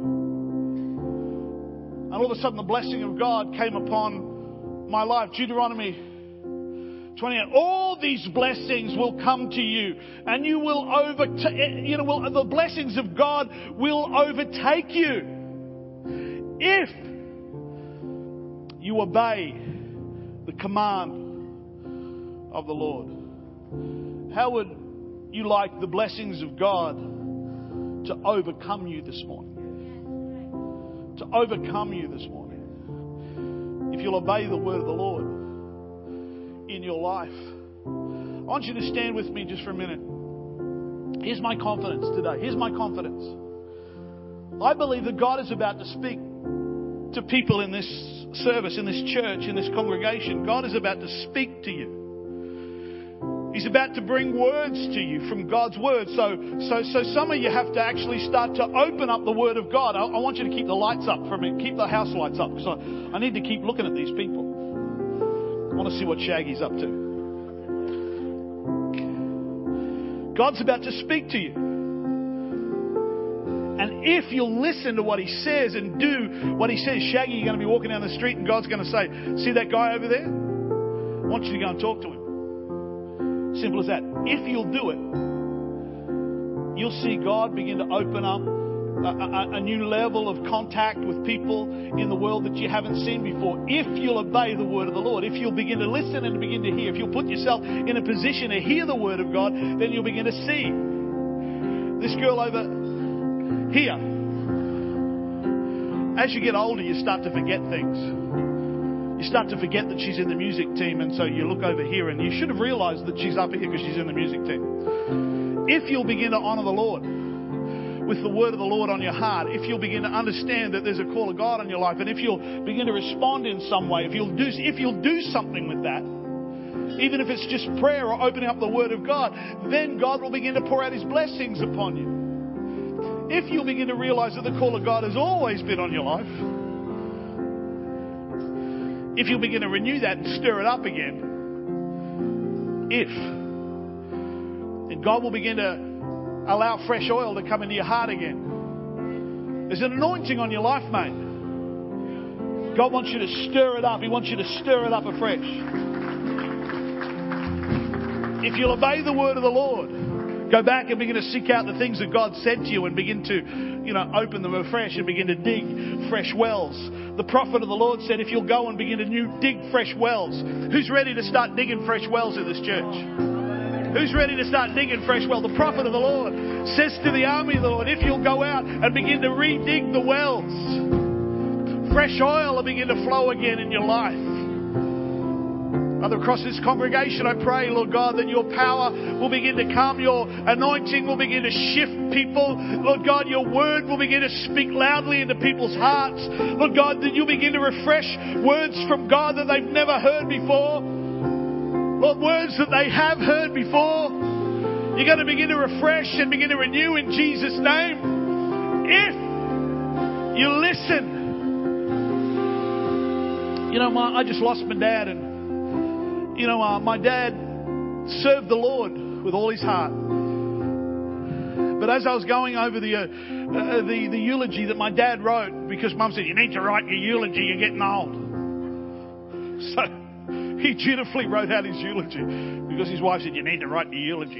And all of a sudden, the blessing of God came upon my life. Deuteronomy twenty-eight. All these blessings will come to you, and you will overtake. You know, will, the blessings of God will overtake you if you obey the command of the Lord. How would you like the blessings of God to overcome you this morning? To overcome you this morning. If you'll obey the word of the Lord in your life. I want you to stand with me just for a minute. Here's my confidence today. Here's my confidence. I believe that God is about to speak to people in this service, in this church, in this congregation. God is about to speak to you. He's about to bring words to you from God's word. So, so, so some of you have to actually start to open up the word of God. I, I want you to keep the lights up for a minute. Keep the house lights up, because I, I need to keep looking at these people. I want to see what Shaggy's up to. God's about to speak to you. And if you'll listen to what He says and do what He says, Shaggy, you're going to be walking down the street and God's going to say, see that guy over there? I want you to go and talk to him. Simple as that. If you'll do it, you'll see God begin to open up A, a, a new level of contact with people in the world that you haven't seen before. If you'll obey the word of the Lord, if you'll begin to listen and begin to hear, if you'll put yourself in a position to hear the word of God, then you'll begin to see. This girl over here, as you get older, you start to forget things. You start to forget that she's in the music team, and so you look over here, and you should have realised that she's up here because she's in the music team. If you'll begin to honour the Lord with the word of the Lord on your heart, if you'll begin to understand that there's a call of God on your life, and if you'll begin to respond in some way, if you'll do, if you'll do something with that, even if it's just prayer or opening up the word of God, then God will begin to pour out His blessings upon you. If you'll begin to realise that the call of God has always been on your life, if you'll begin to renew that and stir it up again, if, then God will begin to allow fresh oil to come into your heart again. There's an anointing on your life, mate. God wants you to stir it up. He wants you to stir it up afresh. If you'll obey the word of the Lord, go back and begin to seek out the things that God said to you and begin to, you know, open them afresh and begin to dig fresh wells. The prophet of the Lord said, if you'll go and begin to new, dig fresh wells. Who's ready to start digging fresh wells in this church? Who's ready to start digging fresh wells? The prophet of the Lord says to the army of the Lord, if you'll go out and begin to re-dig the wells, fresh oil will begin to flow again in your life. Father, across this congregation, I pray, Lord God, that your power will begin to come, your anointing will begin to shift people. Lord God, your word will begin to speak loudly into people's hearts. Lord God, that you'll begin to refresh words from God that they've never heard before. Lord, words that they have heard before. You're going to begin to refresh and begin to renew in Jesus' name. If you listen. You know, my, I just lost my dad, and You know, uh, my dad served the Lord with all his heart. But as I was going over the, uh, uh, the the eulogy that my dad wrote, because Mum said, you need to write your eulogy, you're getting old. So he dutifully wrote out his eulogy because his wife said, you need to write your eulogy.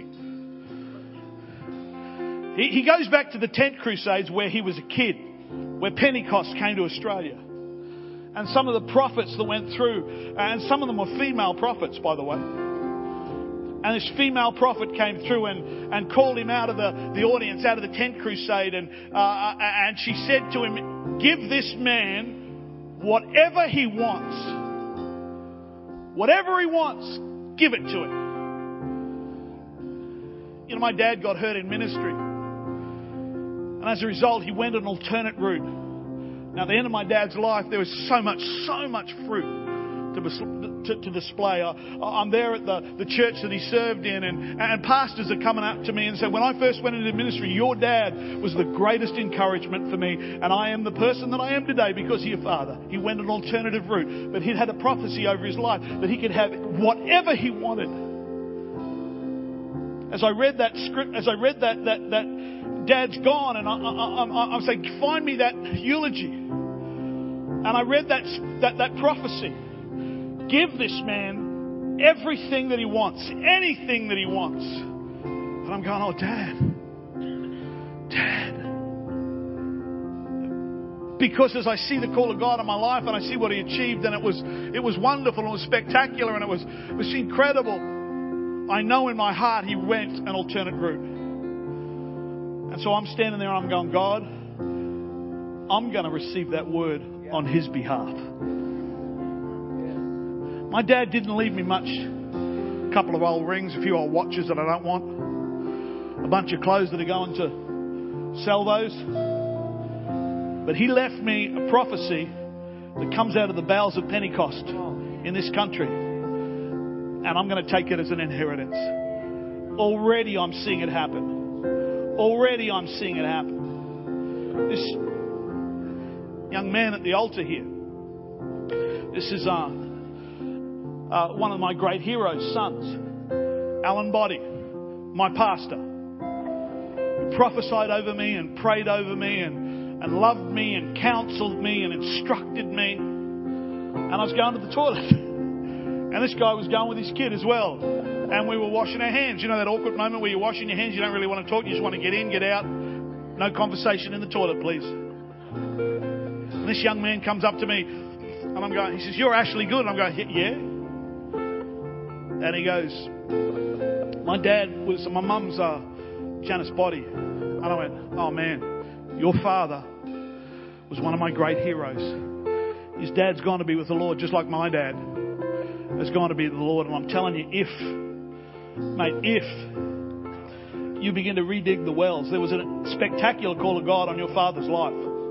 He, he goes back to the tent crusades where he was a kid, where Pentecost came to Australia. and some of the prophets that went through, and some of them were female prophets, by the way. And this female prophet came through and, and called him out of the, the audience, out of the tent crusade, and uh, and she said to him, "Give this man whatever he wants. Whatever he wants, give it to him." You know, my dad got hurt in ministry. And as a result, he went an alternate route. Now, at the end of my dad's life, there was so much, so much fruit to, to, to display. I, I'm there at the, the church that he served in, and, and pastors are coming up to me and say, "When I first went into ministry, your dad was the greatest encouragement for me, and I am the person that I am today because of your father." He went an alternative route, but he'd had a prophecy over his life that he could have whatever he wanted. As I read that script, as I read that that that Dad's gone, and I, I, I, I'm saying, find me that eulogy. And I read that that that prophecy. Give this man everything that he wants, anything that he wants. And I'm going, "Oh, Dad, Dad." Because as I see the call of God in my life and I see what he achieved, and it was it was wonderful, and it was spectacular, and it was it was incredible. I know in my heart he went an alternate route. And so I'm standing there and I'm going, "God, I'm going to receive that word on his behalf." My dad didn't leave me much. A couple of old rings, a few old watches that I don't want, a bunch of clothes that are going to sell those. But he left me a prophecy that comes out of the bowels of Pentecost in this country. And I'm going to take it as an inheritance. Already I'm seeing it happen. Already I'm seeing it happen. This young man at the altar here, this is uh, uh, one of my great heroes' sons, Alan Boddy, my pastor, who prophesied over me and prayed over me and, and loved me and counselled me and instructed me. And I was going to the toilet. And this guy was going with his kid as well. And we were washing our hands. You know that awkward moment where you're washing your hands, you don't really want to talk, you just want to get in, get out. No conversation in the toilet, please. And this young man comes up to me, and I'm going, he says, "You're Ashley Good." And I'm going, "Yeah." And he goes, "My dad was, my mum's uh, Janice Boddy." And I went, "Oh man, your father was one of my great heroes. His dad's gone to be with the Lord just like my dad has gone to be with the Lord." And I'm telling you, if, mate, if you begin to redig the wells, there was a spectacular call of God on your father's life.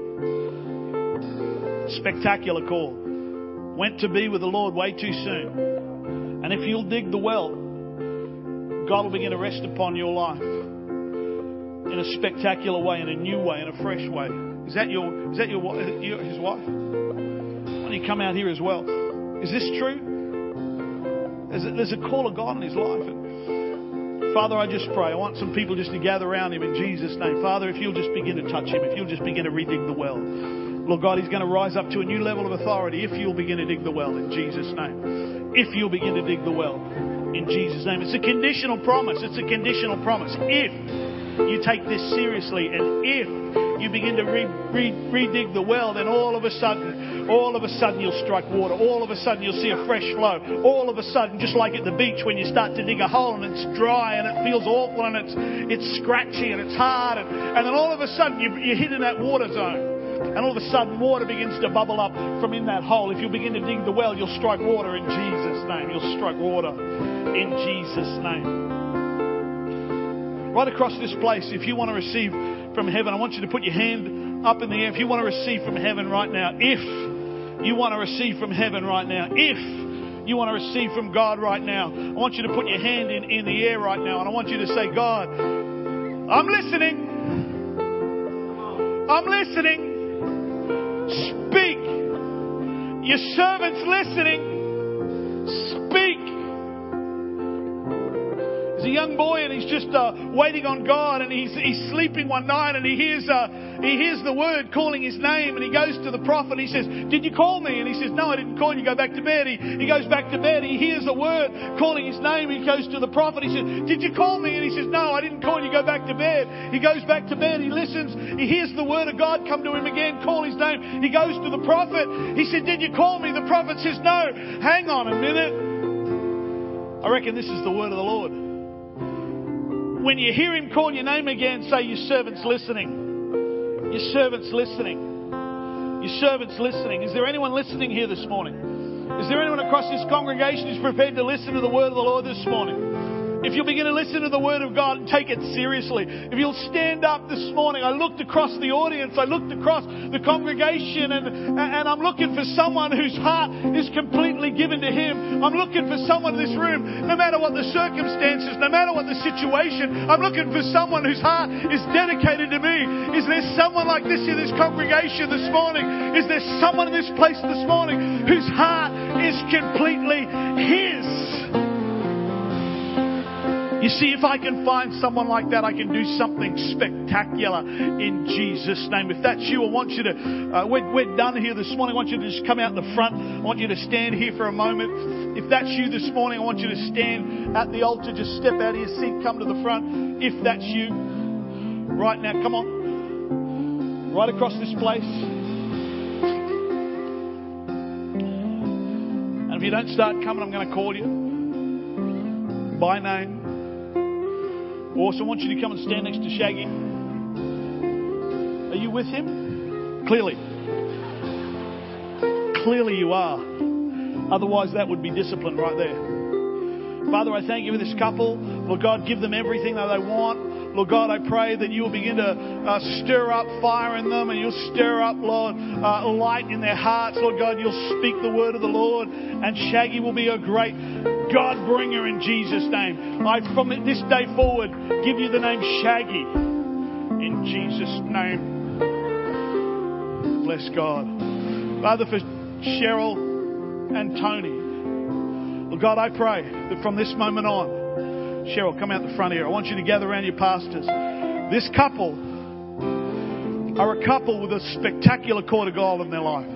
Spectacular call. Went to be with the Lord way too soon. And if you'll dig the well, God will begin to rest upon your life in a spectacular way, in a new way, in a fresh way. Is that your, is that your, your his wife? Why don't you come out here as well? Is this true? There's a, there's a call of God in his life. And Father, I just pray. I want some people just to gather around him in Jesus' name. Father, if you'll just begin to touch him, if you'll just begin to redig the well. Lord God, he's going to rise up to a new level of authority if you'll begin to dig the well in Jesus' name. If you'll begin to dig the well in Jesus' name. It's a conditional promise. It's a conditional promise. If you take this seriously and if you begin to re, re, redig the well, then all of a sudden, all of a sudden you'll strike water. All of a sudden you'll see a fresh flow. All of a sudden, just like at the beach when you start to dig a hole and it's dry and it feels awful and it's it's scratchy and it's hard, and, and then all of a sudden you, you're hit in that water zone. And all of a sudden water begins to bubble up from in that hole. If you begin to dig the well, you'll strike water in Jesus' name. You'll strike water in Jesus' name. Right across this place, if you want to receive from heaven, I want you to put your hand up in the air. If you want to receive from heaven right now, if you want to receive from heaven right now, if you want to receive from God right now, I want you to put your hand in, in the air right now, and I want you to say, "God, I'm listening. I'm listening. Speak. Your servant's listening. Speak." There's a young boy and he's just uh, waiting on God, and he's, he's sleeping one night, and he hears uh, he hears the word calling his name, and he goes to the prophet. He says, "Did you call me?" And he says, "No, I didn't call you. Go back to bed." He, he goes back to bed. He hears the word calling his name. He goes to the prophet. He says, "Did you call me?" And he says, "No, I didn't call you. Go back to bed." He goes back to bed. He listens. He hears the word of God come to him again, call his name. He goes to the prophet. He said, "Did you call me?" The prophet says, "No." Hang on a minute. I reckon this is the word of the Lord. When you hear him call your name again, say, "Your servant's listening. Your servant's listening. Your servant's listening." Is there anyone listening here this morning? Is there anyone across this congregation who's prepared to listen to the word of the Lord this morning? If you'll begin to listen to the word of God and take it seriously. If you'll stand up this morning. I looked across the audience. I looked across the congregation, and, and I'm looking for someone whose heart is completely given to him. I'm looking for someone in this room, no matter what the circumstances, no matter what the situation, I'm looking for someone whose heart is dedicated to me. Is there someone like this in this congregation this morning? Is there someone in this place this morning whose heart is completely his? You see, if I can find someone like that, I can do something spectacular in Jesus' name. If that's you, I want you to, uh, we're, we're done here this morning. I want you to just come out the front. I want you to stand here for a moment. If that's you this morning, I want you to stand at the altar. Just step out of your seat, come to the front. If that's you, right now, come on. Right across this place. And if you don't start coming, I'm going to call you by name. Also, I want you to come and stand next to Shaggy. Are you with him? Clearly. Clearly you are. Otherwise, that would be discipline right there. Father, I thank you for this couple. Lord God, give them everything that they want. Lord God, I pray that you will begin to uh, stir up fire in them, and you'll stir up, Lord, uh, light in their hearts. Lord God, you'll speak the word of the Lord, and Shaggy will be a great God bringer in Jesus' name. I, from this day forward, give you the name Shaggy in Jesus' name. Bless God. Father, for Cheryl and Tony, Lord God, I pray that from this moment on, Cheryl, come out the front here. I want you to gather around your pastors. This couple are a couple with a spectacular core to God in their life.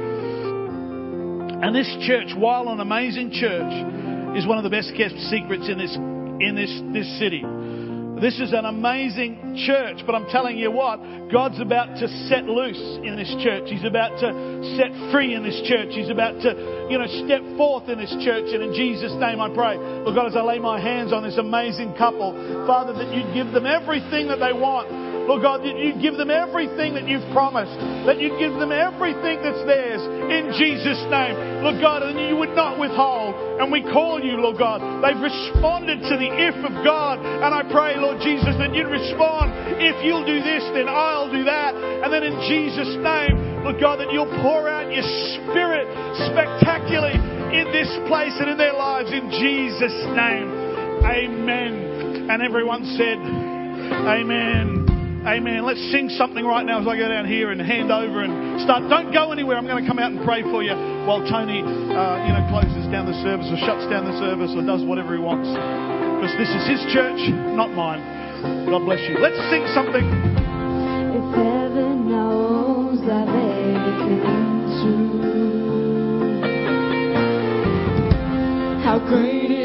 And this church, while an amazing church, is one of the best kept secrets in this in this this city. This is an amazing church, but I'm telling you what, God's about to set loose in this church. He's about to set free in this church. He's about to, you know, step forth in this church. And in Jesus' name I pray, Lord God, as I lay my hands on this amazing couple, Father, that you'd give them everything that they want. Lord God, that you'd give them everything that you've promised. That you'd give them everything that's theirs in Jesus' name. Lord God, and you would not withhold. And we call you, Lord God. They've responded to the if of God. And I pray, Lord Jesus, that you'd respond. If you'll do this, then I'll do that. And then in Jesus' name, Lord God, that you'll pour out your Spirit spectacularly in this place and in their lives in Jesus' name. Amen. And everyone said, Amen. Amen. Let's sing something right now as I go down here and hand over and start. Don't go anywhere. I'm going to come out and pray for you while Tony, uh, you know, closes down the service or shuts down the service or does whatever he wants. Because this is his church, not mine. God bless you. Let's sing something. If heaven knows I've ever been through, how great